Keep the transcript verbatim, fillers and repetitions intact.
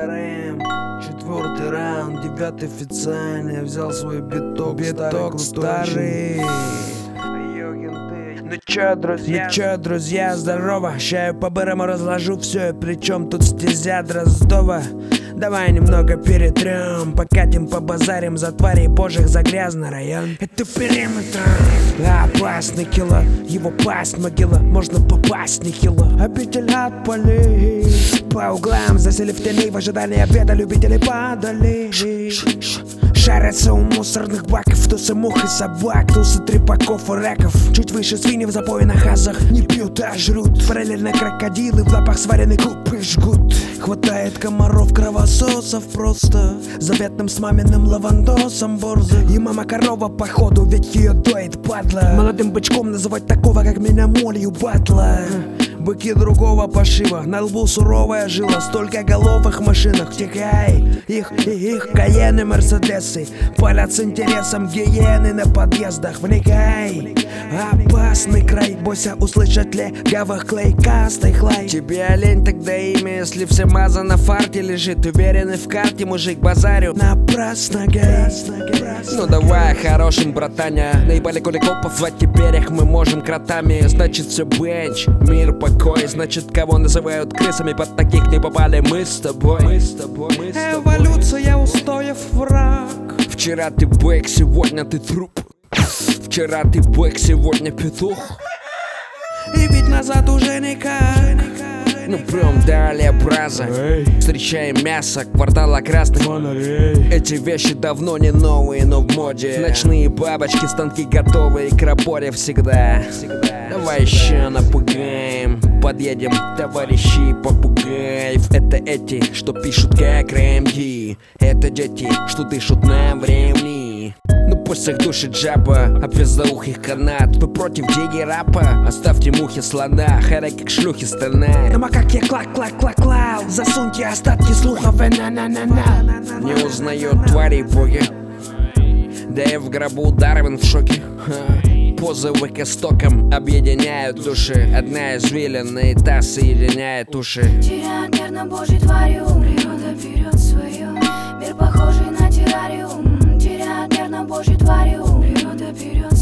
вторым. Четвертый раунд, девятый официальный. Я взял свой биток, биток старый. Ну чё, друзья? Ну чё, друзья, здорово. Ща я по-бырому разложу все, и причем тут стезя Дроздова. Давай немного перетрем, покатим, побазарим за тварей божьих, за грязный район. Это периметр, опасный кило, его пасть могила, можно попасть нехило. Обитель от полей, по углам заселив теней в ожидании обеда, любители падали. Шарятся у мусорных баков, тусы мух и собак, тусы трепаков и раков. Чуть выше свиньи в запойных азах не пьют, а жрут. Параллельно крокодилы в лапах сваренный купы жгут. Хватает комаров, кровососов просто заветным с маминым лавандосом борзы. И мама корова походу, ведь ее доит падла. Молодым бычком называть такого, как меня, молью батла. Быки другого пошива, на лбу суровая жила, столько головых машинах, тихай. Их и их каены, мерседесы палят с интересом гиены на подъездах. Вникай, опасный край, бойся услышать легавых клейкастый хлай. Тебе олень тогда имя, если все маза на фарте лежит. Уверенный в карте мужик, базарю напрасно, гей. Ну давай хорошим, братаня, наебали куликопов, а теперь их мы можем кротами. Значит все бенч, мир покой, значит кого называют крысами, под таких не попали мы с тобой. Мы с тобой, мы с тобой. Эволюция устоев враг. Вчера ты бэк, сегодня ты труп. Вчера ты бэк, сегодня петух. И ведь назад уже никак. Ну прям далее браза. Встречаем мясо, квартала красных фонарей. Эти вещи давно не новые, но в моде. Ночные бабочки, станки готовые к работе всегда. Давай еще напугаем. Подъедем, товарищи попугаев. Это эти, что пишут как РМД. Это дети, что дышат на времени. Ну пусть их душит жаба, обвязаухих канат. Вы против диги рапа? Оставьте мухи слона, харай как шлюхи стана. Ну а как я клак-клак-клак-клау, засуньте остатки слухов и на-на-на-на. Не узнает твари боги. Да и в гробу Дарвин в шоке. Позывы к истокам объединяют души. Одна извилина и та соединяет уши. Теряют мир на божьей тварью, природа берет свое. Мир похожий на террариум. Теряют мир на божьей тварью, природа берет